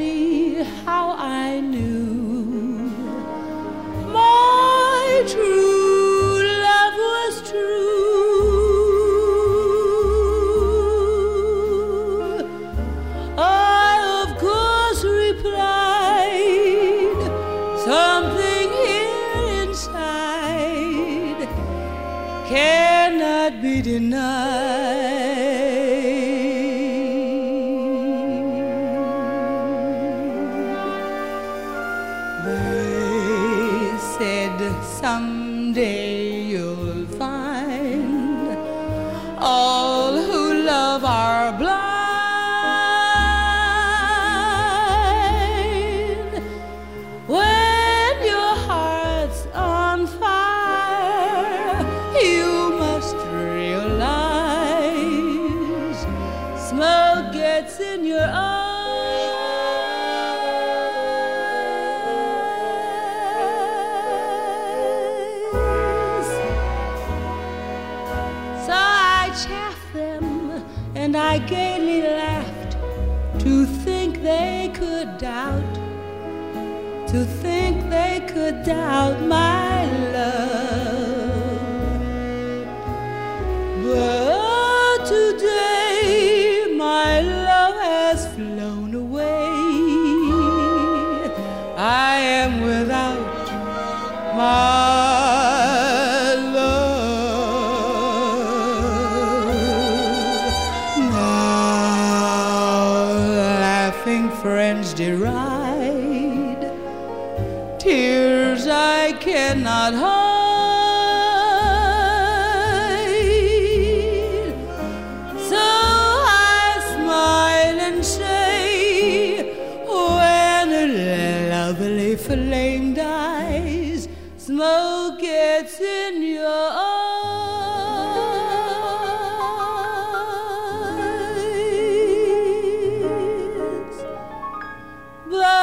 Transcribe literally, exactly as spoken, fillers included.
me how I knew my true love was true. I, of course, replied, something here inside cannot be denied. They said someday you'll find all who love are blind. When your heart's on fire, you must realize smoke gets in your eyes. So I chaffed them and I gaily laughed to think they could doubt, to think they could doubt my love. But today my love has flown away. I am without my love. Now laughing friends deride tears I cannot hide. So I smile and say, when a lovely flame dies, smoke gets in your eyes. But